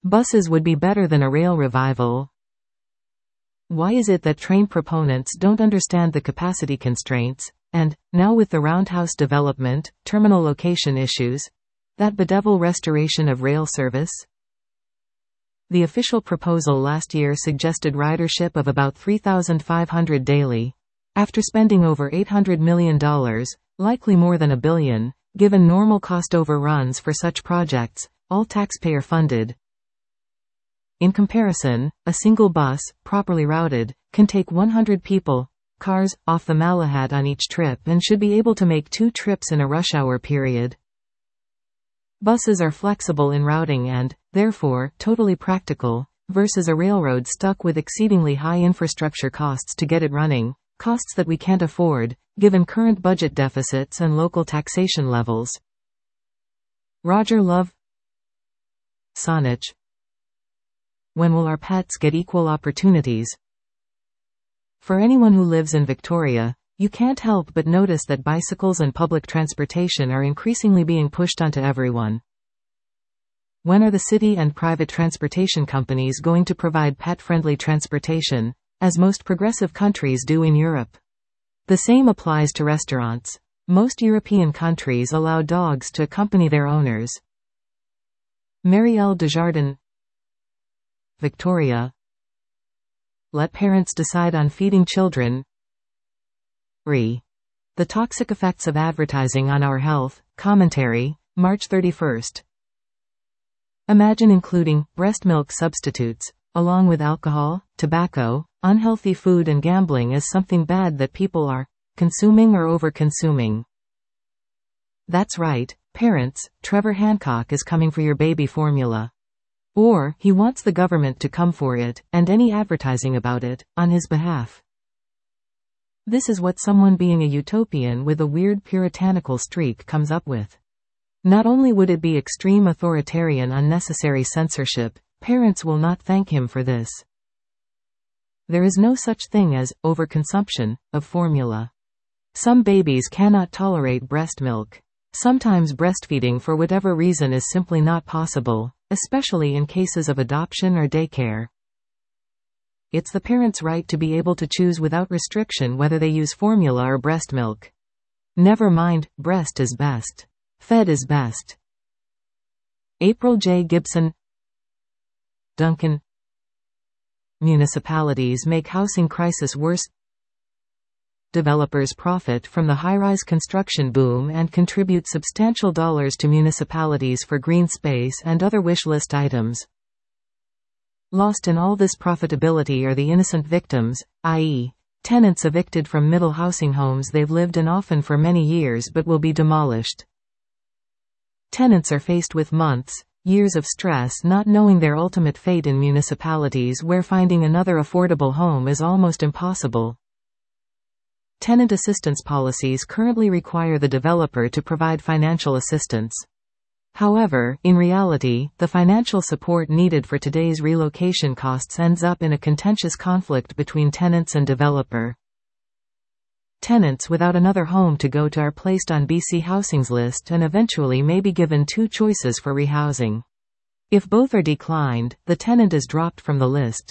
Buses would be better than a rail revival. Why is it that train proponents don't understand the capacity constraints, and, now with the roundhouse development, terminal location issues, that bedevil restoration of rail service? The official proposal last year suggested ridership of about 3,500 daily. After spending over $800 million, likely more than $1 billion, given normal cost overruns for such projects, all taxpayer funded. In comparison, a single bus, properly routed, can take 100 people, cars, off the Malahat on each trip and should be able to make 2 trips in a rush hour period. Buses are flexible in routing and, therefore, totally practical, versus a railroad stuck with exceedingly high infrastructure costs to get it running, costs that we can't afford, given current budget deficits and local taxation levels. Roger Love. Saanich. When will our pets get equal opportunities? For anyone who lives in Victoria, you can't help but notice that bicycles and public transportation are increasingly being pushed onto everyone. When are the city and private transportation companies going to provide pet-friendly transportation, as most progressive countries do in Europe? The same applies to restaurants. Most European countries allow dogs to accompany their owners. Marielle Desjardins. Victoria. Let parents decide on feeding children. Re. The Toxic Effects of Advertising on Our Health, Commentary, March 31. Imagine including breast milk substitutes, along with alcohol, tobacco, unhealthy food and gambling as something bad that people are consuming or over-consuming. That's right, parents, Trevor Hancock is coming for your baby formula. Or, he wants the government to come for it, and any advertising about it, on his behalf. This is what someone being a utopian with a weird puritanical streak comes up with. Not only would it be extreme authoritarian unnecessary censorship, parents will not thank him for this. There is no such thing as overconsumption of formula. Some babies cannot tolerate breast milk. Sometimes breastfeeding for whatever reason is simply not possible, especially in cases of adoption or daycare. It's the parent's right to be able to choose without restriction whether they use formula or breast milk. Never mind, breast is best. Fed is best. April J. Gibson. Duncan. Municipalities make housing crisis worse. Developers profit from the high-rise construction boom and contribute substantial dollars to municipalities for green space and other wish list items. Lost in all this profitability are the innocent victims, i.e., tenants evicted from middle housing homes they've lived in often for many years but will be demolished. Tenants are faced with months, years of stress not knowing their ultimate fate in municipalities where finding another affordable home is almost impossible. Tenant assistance policies currently require the developer to provide financial assistance. However, in reality, the financial support needed for today's relocation costs ends up in a contentious conflict between tenants and developer. Tenants without another home to go to are placed on BC Housing's list and eventually may be given 2 choices for rehousing. If both are declined, the tenant is dropped from the list.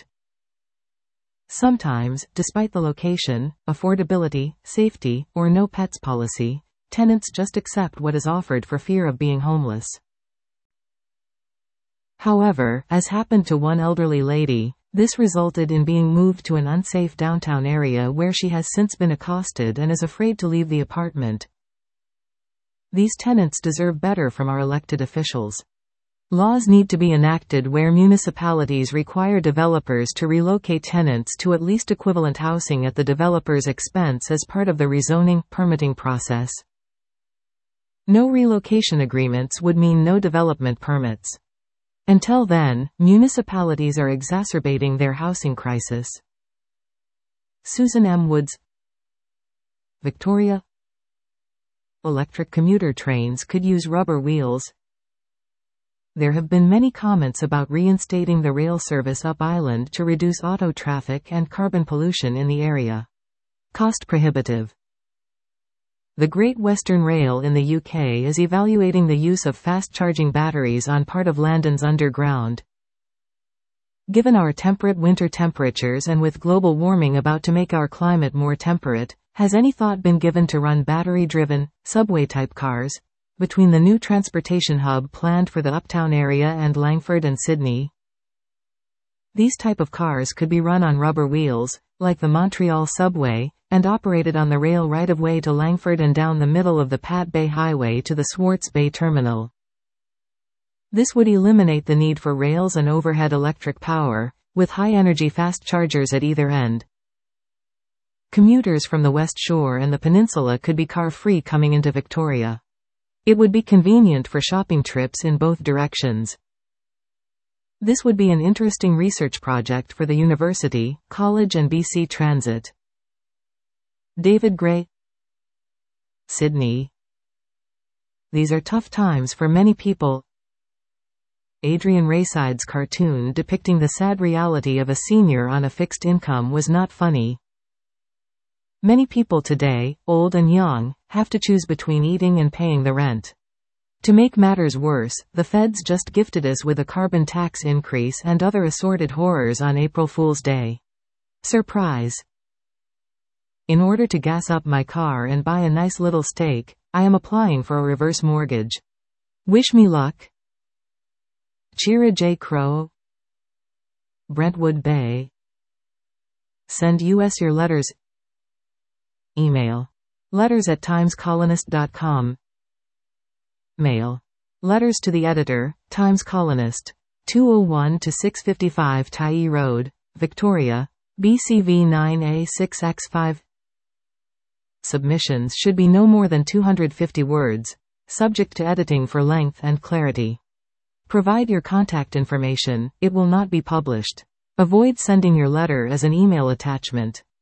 Sometimes, despite the location, affordability, safety, or no pets policy, tenants just accept what is offered for fear of being homeless. However, as happened to one elderly lady, this resulted in being moved to an unsafe downtown area where she has since been accosted and is afraid to leave the apartment. These tenants deserve better from our elected officials. Laws need to be enacted where municipalities require developers to relocate tenants to at least equivalent housing at the developer's expense as part of the rezoning, permitting process. No relocation agreements would mean no development permits. Until then, municipalities are exacerbating their housing crisis. Susan M. Woods. Victoria. Electric commuter trains could use rubber wheels. There have been many comments about reinstating the rail service up island to reduce auto traffic and carbon pollution in the area. Cost prohibitive. The Great Western Rail in the UK is evaluating the use of fast-charging batteries on part of Landon's Underground. Given our temperate winter temperatures and with global warming about to make our climate more temperate, has any thought been given to run battery-driven, subway-type cars between the new transportation hub planned for the Uptown area and Langford and Sydney? These type of cars could be run on rubber wheels, like the Montreal subway, and operated on the rail right-of-way to Langford and down the middle of the Pat Bay Highway to the Swartz Bay Terminal. This would eliminate the need for rails and overhead electric power, with high-energy fast chargers at either end. Commuters from the West Shore and the Peninsula could be car-free coming into Victoria. It would be convenient for shopping trips in both directions. This would be an interesting research project for the university, college and BC Transit. David Gray, Sydney. These are tough times for many people. Adrian Rayside's cartoon depicting the sad reality of a senior on a fixed income was not funny. Many people today, old and young, have to choose between eating and paying the rent. To make matters worse, the feds just gifted us with a carbon tax increase and other assorted horrors on April Fool's Day. Surprise! In order to gas up my car and buy a nice little steak, I am applying for a reverse mortgage. Wish me luck. Chira J. Crow, Brentwood Bay. Send us your letters. Email letters@timescolonist.com. Mail letters to the editor, Times Colonist, 201 to 655 Tyee Road, Victoria, BCV 9A6X5. Submissions should be no more than 250 words, subject to editing for length and clarity. Provide your contact information, it will not be published. Avoid sending your letter as an email attachment.